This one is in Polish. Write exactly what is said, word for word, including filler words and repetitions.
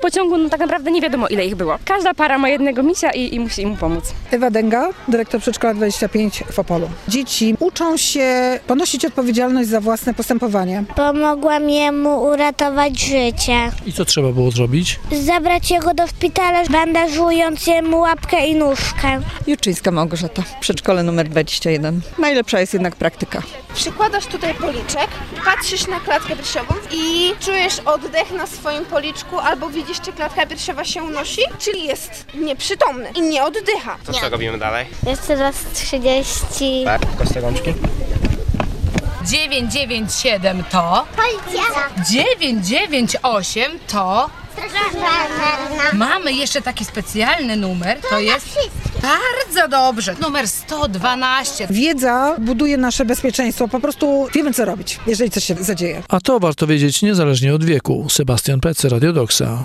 pociągu no tak naprawdę nie wiadomo ile ich było. Każda para ma jednego misia i, i musi mu pomóc. Ewa Dęga, dyrektor przedszkola dwadzieścia pięć w Opolu. Dzieci uczą się ponosić odpowiedzialność za własne postępowanie. Pomogłam jemu uratować życie. I co trzeba było zrobić? Zabrać jego do szpitala, bandażując jemu łapkę i nóżkę. Juczyńska Małgorzata, przedszkole numer dwadzieścia jeden. Najlepsza jest jednak praktyka. Przykładasz tutaj policzek, patrzysz na klatkę piersiową i czujesz oddech na swoim policzku albo widzisz, czy klatka piersiowa się unosi, czyli jest nieprzytomny i nie oddycha. To co robimy dalej? Jest teraz trzydzieści. Tak, kostkę rączki. dziewięć dziewięć siedem to? Policja. dziewięć dziewięć osiem to? Mamy jeszcze taki specjalny numer, to jest bardzo dobrze. Numer sto dwanaście. Wiedza buduje nasze bezpieczeństwo. Po prostu wiemy, co robić, jeżeli coś się zadzieje. A to warto wiedzieć niezależnie od wieku. Sebastian Pece, Radio Doksa.